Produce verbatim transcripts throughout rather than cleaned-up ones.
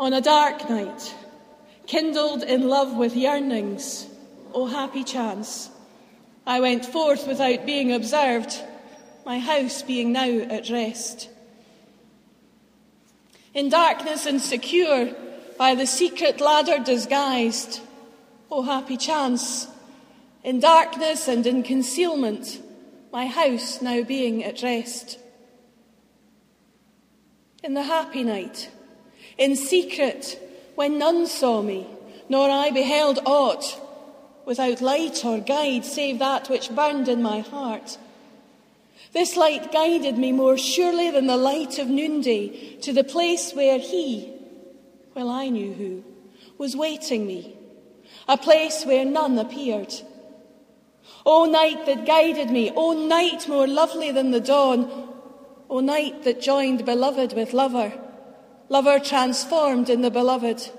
On a dark night, kindled in love with yearnings, O happy chance, I went forth without being observed, my house being now at rest. In darkness and secure, by the secret ladder disguised, O happy chance, in darkness and in concealment, my house now being at rest. In the happy night, in secret, when none saw me, nor I beheld aught, without light or guide save that which burned in my heart. This light guided me more surely than the light of noonday to the place where he, well I knew who, was waiting me, a place where none appeared. O night that guided me, O night more lovely than the dawn, O night that joined beloved with lover, lover transformed in the beloved.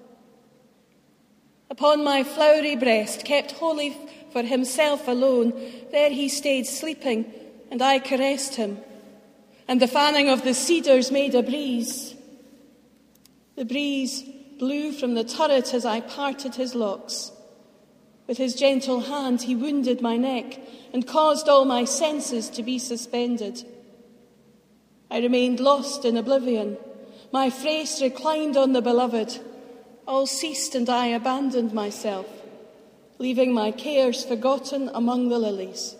Upon my flowery breast, kept holy for himself alone, there he stayed sleeping, and I caressed him, and the fanning of the cedars made a breeze. The breeze blew from the turret as I parted his locks. With his gentle hand he wounded my neck and caused all my senses to be suspended. I remained lost in oblivion. My face reclined on the beloved. All ceased and I abandoned myself, leaving my cares forgotten among the lilies.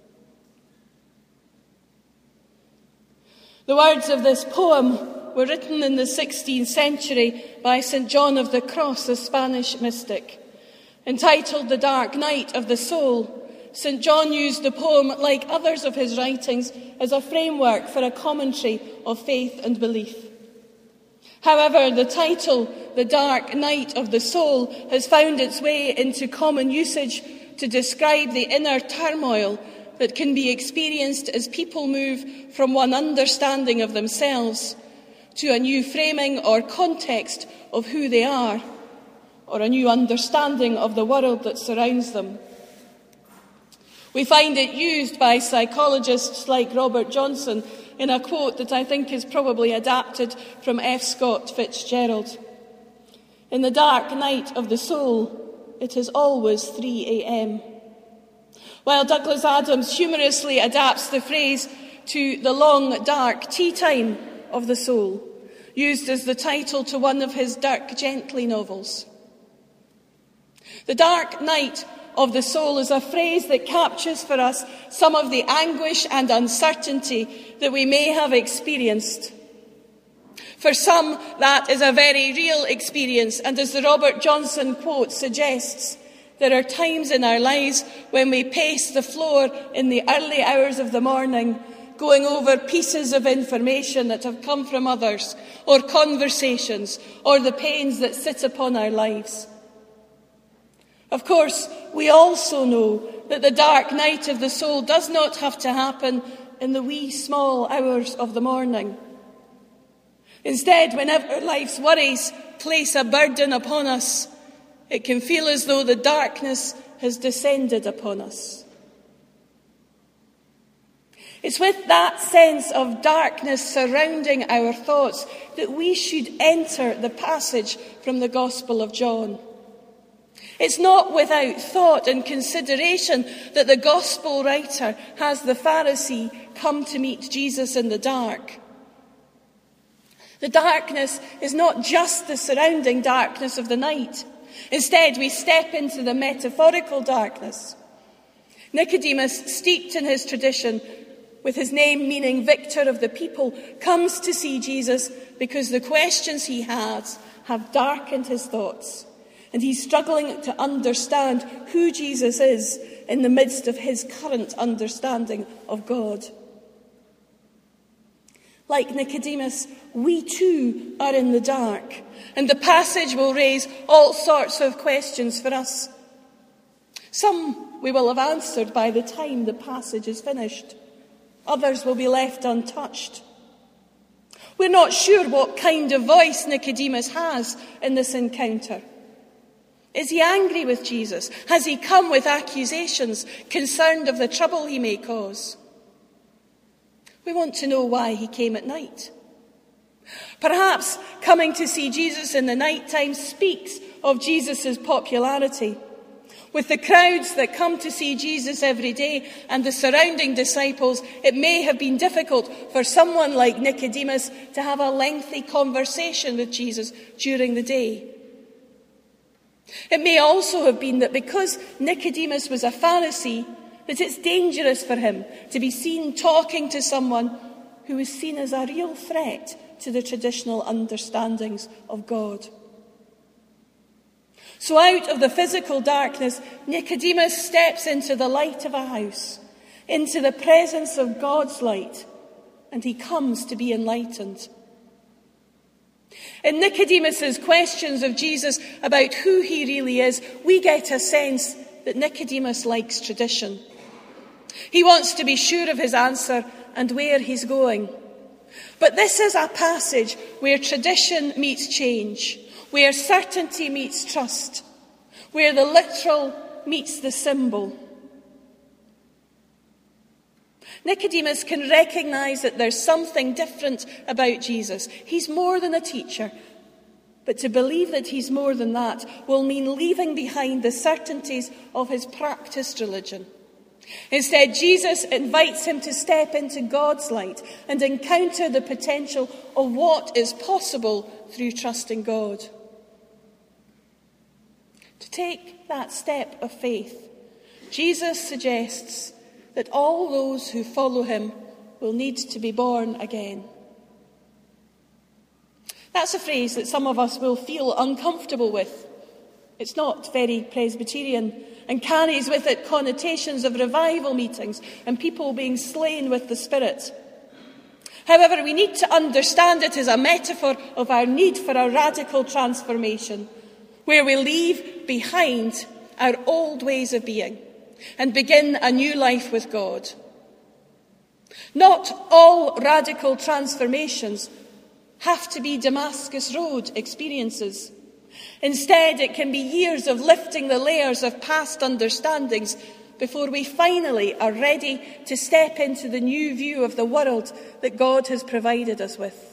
The words of this poem were written in the sixteenth century by Saint John of the Cross, a Spanish mystic. Entitled The Dark Night of the Soul, Saint John used the poem, like others of his writings, as a framework for a commentary of faith and belief. However, the title, The Dark Night of the Soul, has found its way into common usage to describe the inner turmoil that can be experienced as people move from one understanding of themselves to a new framing or context of who they are, or a new understanding of the world that surrounds them. We find it used by psychologists like Robert Johnson in a quote that I think is probably adapted from F. Scott Fitzgerald. In the dark night of the soul, it is always three a.m. While Douglas Adams humorously adapts the phrase to the long, dark tea time of the soul, used as the title to one of his Dirk Gently novels. The dark night of the soul is a phrase that captures for us some of the anguish and uncertainty that we may have experienced. For some, that is a very real experience, and as the Robert Johnson quote suggests, there are times in our lives when we pace the floor in the early hours of the morning, going over pieces of information that have come from others, or conversations, or the pains that sit upon our lives. Of course, we also know that the dark night of the soul does not have to happen in the wee small hours of the morning. Instead, whenever life's worries place a burden upon us, it can feel as though the darkness has descended upon us. It's with that sense of darkness surrounding our thoughts that we should enter the passage from the Gospel of John. It's not without thought and consideration that the Gospel writer has the Pharisee come to meet Jesus in the dark. The darkness is not just the surrounding darkness of the night. Instead, we step into the metaphorical darkness. Nicodemus, steeped in his tradition, with his name meaning victor of the people, comes to see Jesus because the questions he has have darkened his thoughts. And he's struggling to understand who Jesus is in the midst of his current understanding of God. Like Nicodemus, we too are in the dark, and the passage will raise all sorts of questions for us. Some we will have answered by the time the passage is finished. Others will be left untouched. We're not sure what kind of voice Nicodemus has in this encounter. Is he angry with Jesus? Has he come with accusations, concerned of the trouble he may cause? We want to know why he came at night. Perhaps coming to see Jesus in the night time speaks of Jesus' popularity. With the crowds that come to see Jesus every day and the surrounding disciples, it may have been difficult for someone like Nicodemus to have a lengthy conversation with Jesus during the day. It may also have been that because Nicodemus was a Pharisee, that it's dangerous for him to be seen talking to someone who was seen as a real threat to the traditional understandings of God. So out of the physical darkness, Nicodemus steps into the light of a house, into the presence of God's light, and he comes to be enlightened. In Nicodemus's questions of Jesus about who he really is, we get a sense that Nicodemus likes tradition. He wants to be sure of his answer and where he's going. But this is a passage where tradition meets change, where certainty meets trust, where the literal meets the symbol. Nicodemus can recognize that there's something different about Jesus. He's more than a teacher. But to believe that he's more than that will mean leaving behind the certainties of his practiced religion. Instead, Jesus invites him to step into God's light and encounter the potential of what is possible through trusting God. To take that step of faith, Jesus suggests that all those who follow him will need to be born again. That's a phrase that some of us will feel uncomfortable with. It's not very Presbyterian and carries with it connotations of revival meetings and people being slain with the Spirit. However, we need to understand it as a metaphor of our need for a radical transformation, where we leave behind our old ways of being and begin a new life with God. Not all radical transformations have to be Damascus Road experiences. Instead, it can be years of lifting the layers of past understandings before we finally are ready to step into the new view of the world that God has provided us with.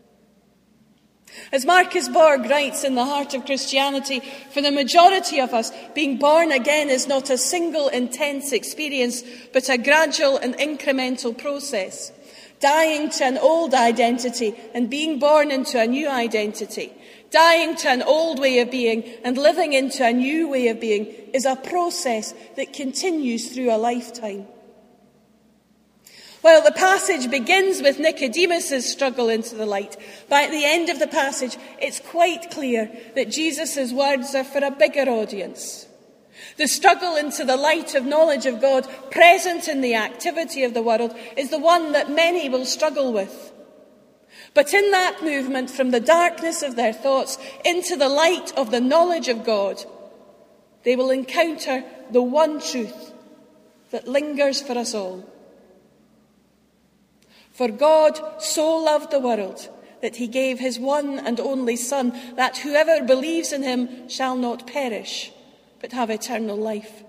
As Marcus Borg writes in The Heart of Christianity, for the majority of us, being born again is not a single intense experience, but a gradual and incremental process. Dying to an old identity and being born into a new identity. Dying to an old way of being and living into a new way of being is a process that continues through a lifetime. While the passage begins with Nicodemus' struggle into the light, by the end of the passage, it's quite clear that Jesus' words are for a bigger audience. The struggle into the light of knowledge of God, present in the activity of the world, is the one that many will struggle with. But in that movement from the darkness of their thoughts into the light of the knowledge of God, they will encounter the one truth that lingers for us all. For God so loved the world that he gave his one and only Son, that whoever believes in him shall not perish, but have eternal life.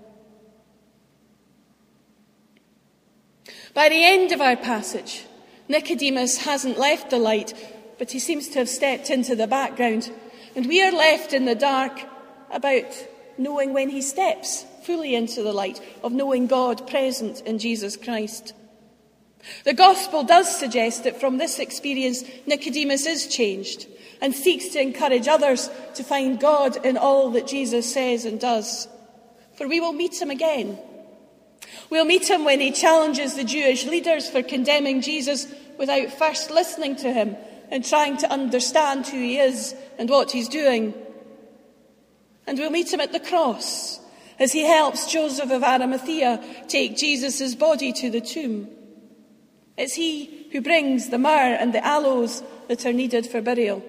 By the end of our passage, Nicodemus hasn't left the light, but he seems to have stepped into the background, and we are left in the dark about knowing when he steps fully into the light, of knowing God present in Jesus Christ. The gospel does suggest that from this experience, Nicodemus is changed and seeks to encourage others to find God in all that Jesus says and does. For we will meet him again. We'll meet him when he challenges the Jewish leaders for condemning Jesus without first listening to him and trying to understand who he is and what he's doing. And we'll meet him at the cross as he helps Joseph of Arimathea take Jesus' body to the tomb. It's he who brings the myrrh and the aloes that are needed for burial.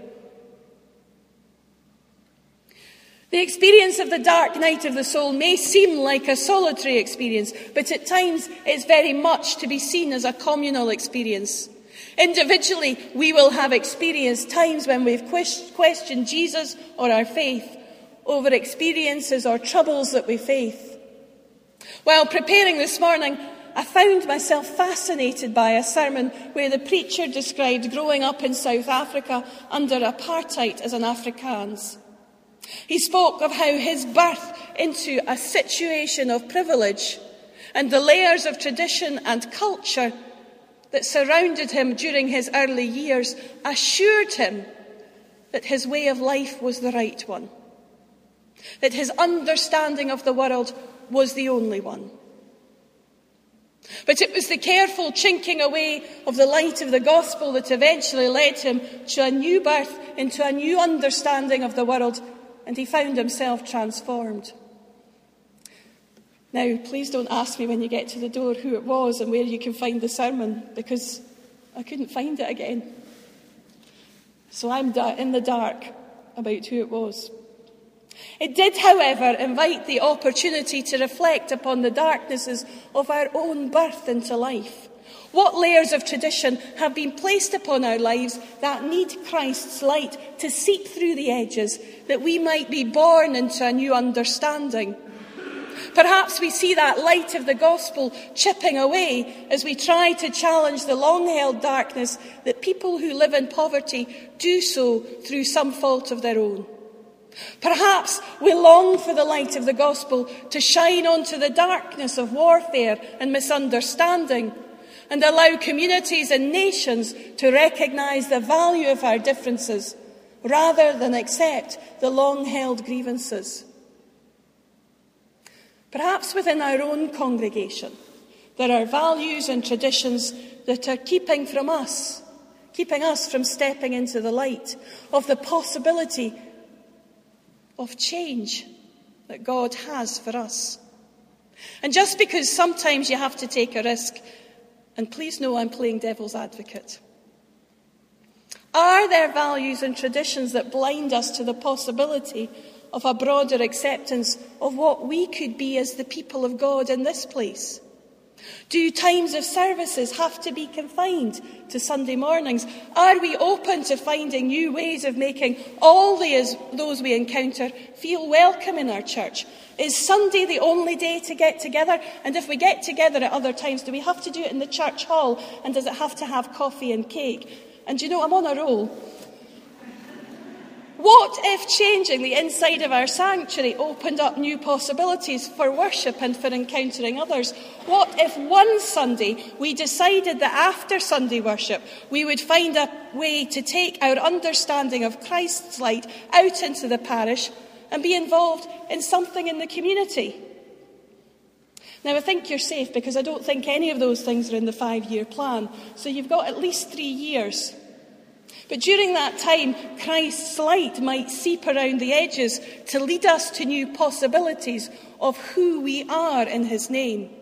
The experience of the dark night of the soul may seem like a solitary experience, but at times it's very much to be seen as a communal experience. Individually, we will have experienced times when we've questioned Jesus or our faith over experiences or troubles that we face. While preparing this morning, I found myself fascinated by a sermon where the preacher described growing up in South Africa under apartheid as an Afrikaans. He spoke of how his birth into a situation of privilege and the layers of tradition and culture that surrounded him during his early years assured him that his way of life was the right one, that his understanding of the world was the only one. But it was the careful chinking away of the light of the gospel that eventually led him to a new birth, into a new understanding of the world, and he found himself transformed. Now, please don't ask me when you get to the door who it was and where you can find the sermon, because I couldn't find it again. So I'm in the dark about who it was. It did, however, invite the opportunity to reflect upon the darknesses of our own birth into life. What layers of tradition have been placed upon our lives that need Christ's light to seep through the edges, that we might be born into a new understanding? Perhaps we see that light of the gospel chipping away as we try to challenge the long-held darkness that people who live in poverty do so through some fault of their own. Perhaps we long for the light of the gospel to shine onto the darkness of warfare and misunderstanding and allow communities and nations to recognise the value of our differences rather than accept the long-held grievances. Perhaps within our own congregation, there are values and traditions that are keeping from us, keeping us from stepping into the light of the possibility of change that God has for us. And just because sometimes you have to take a risk, and please know I'm playing devil's advocate, are there values and traditions that blind us to the possibility of a broader acceptance of what we could be as the people of God in this place? Do times of services have to be confined to Sunday mornings? Are we open to finding new ways of making all those, those we encounter feel welcome in our church? Is Sunday the only day to get together? And if we get together at other times, do we have to do it in the church hall? And does it have to have coffee and cake? And you know, I'm on a roll. What if changing the inside of our sanctuary opened up new possibilities for worship and for encountering others? What if one Sunday we decided that after Sunday worship we would find a way to take our understanding of Christ's light out into the parish and be involved in something in the community? Now, I think you're safe because I don't think any of those things are in the five-year plan. So you've got at least three years. But during that time, Christ's light might seep around the edges to lead us to new possibilities of who we are in his name.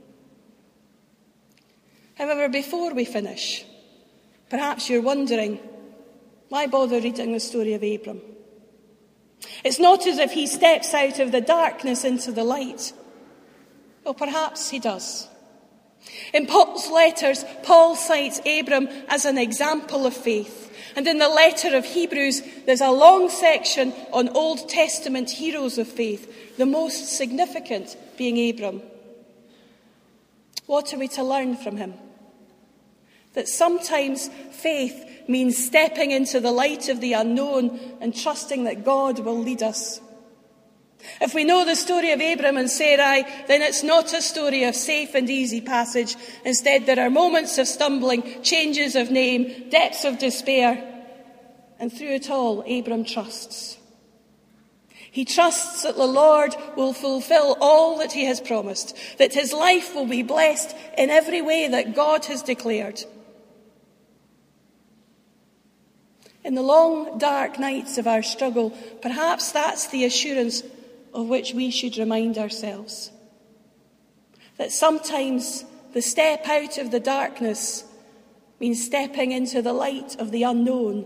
However, before we finish, perhaps you're wondering, why bother reading the story of Abram? It's not as if he steps out of the darkness into the light. Well, perhaps he does. In Paul's letters, Paul cites Abram as an example of faith. And in the letter of Hebrews, there's a long section on Old Testament heroes of faith, the most significant being Abram. What are we to learn from him? That sometimes faith means stepping into the light of the unknown and trusting that God will lead us. If we know the story of Abram and Sarai, then it's not a story of safe and easy passage. Instead, there are moments of stumbling, changes of name, depths of despair. And through it all, Abram trusts. He trusts that the Lord will fulfill all that he has promised, that his life will be blessed in every way that God has declared. In the long, dark nights of our struggle, perhaps that's the assurance of which we should remind ourselves. That sometimes the step out of the darkness means stepping into the light of the unknown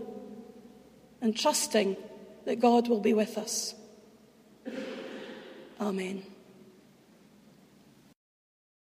and trusting that God will be with us. Amen.